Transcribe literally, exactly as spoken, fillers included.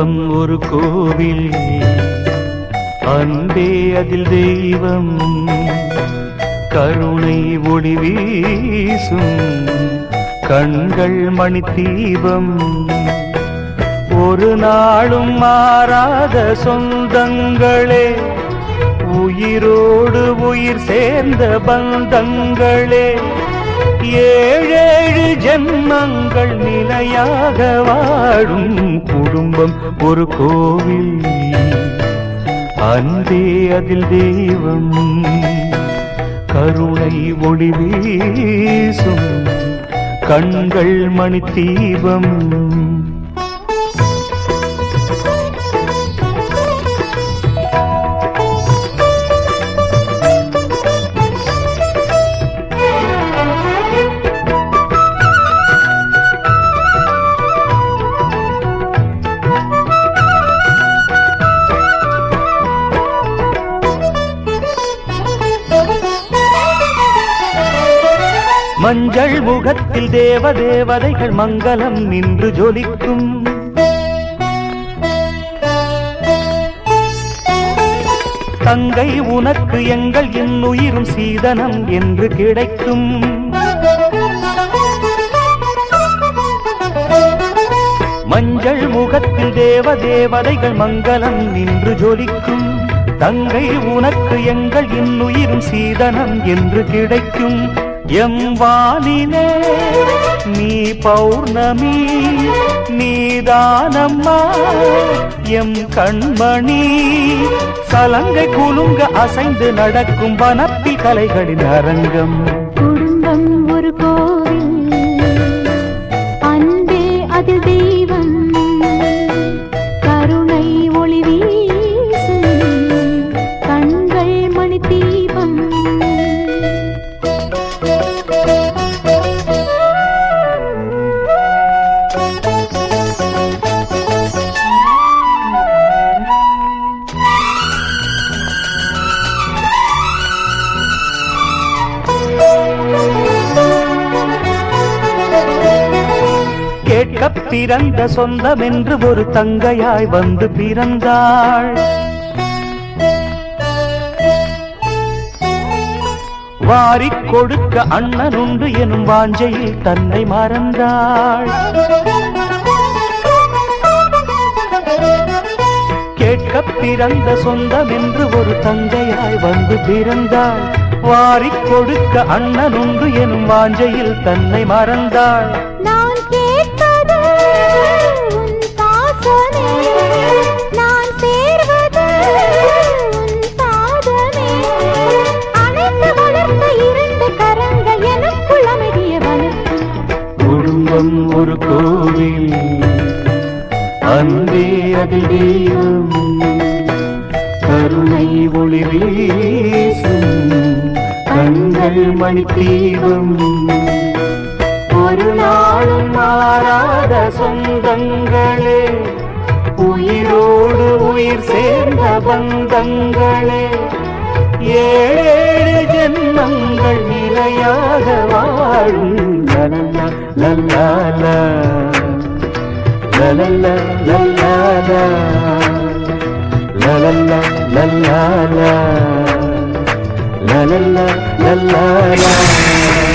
குடும்பம் ஒரு கோவில், அன்பே அதில் தெய்வம், கருணை ஒளி வீசும் கண்கள் மணி தீபம், ஒரு நாளும் மாறாத சொந்தங்களே, உயிரோடு உயிர் சேர்ந்த பந்தங்களே, ஏழேழு ஜென்மங்கள் நிலையாக வாழும் குடும்பம் ஒரு கோவில், அன்பே அதில் தெய்வம், கருணை ஒளி வீசும் கண்கள் மணி தீபம். மஞ்சள் முகத்தில் தேவ தேவதைகள் மங்களம் நின்று ஜொலிக்கும், தங்கை உனக்கு எங்கள் இன்னுயிரும் சீதனம் என்று கிடைக்கும், மஞ்சள் முகத்தில் தேவ தேவதைகள் மங்களம் நின்று ஜொலிக்கும், தங்கை உனக்கு எங்கள் இன்னுயிரும் சீதனம் என்று கிடைக்கும். எம் வானிலே நீ பௌர்ணமி, நீதானம்மா எம் கண்மணி, சலங்கை குலுங்க அசைந்து நடக்கும் வனப்பில் கலைகளின் அரங்கம். குடும்பம் ஒரு கோவில், அன்பே அதில் தெய்வம், கருணை ஒளி வீசும் கண்கள் மணி தீபம். கேட்கப் பிறந்த சொந்தம் என்று ஒரு தங்கையாய் வந்து பிறந்தாள், வாரிக் கொடுக்க அண்ணனுண்டு எனும் வாஞ்சையில் தன்னை மறந்தாள். கேட்கப் பிறந்த சொந்தம் என்று ஒரு தங்கையாய் வந்து பிறந்தாள், வாரிக் கொடுக்க அண்ணனுண்டு எனும் வாஞ்சையில் தன்னை மறந்தாள். நான் கேட்பது உன் பாசமே, நான் சேர்வது உன் பாதமே, அணைத்து வளர்ந்த இரண்டு கரங்கள் எனக்குள் அமைதிய வளர்க்கும். குடும்பம் ஒரு கோவில், அன்பே அதில் தெய்வம், கருணை ஒளி வீசும் கண்கள் மணி தீபம், ஒரு நாளும் மாறாத சொந்தங்களே, உயிரோடு உயிர் சேர்ந்த பந்தங்களே, ஏழேழு ஜென்மங்கள் நிலையாக வாழும். லலலா லல்லாலா லலலா லல்லாலா லலலா லல்லாலா லலலா லல்லாலா.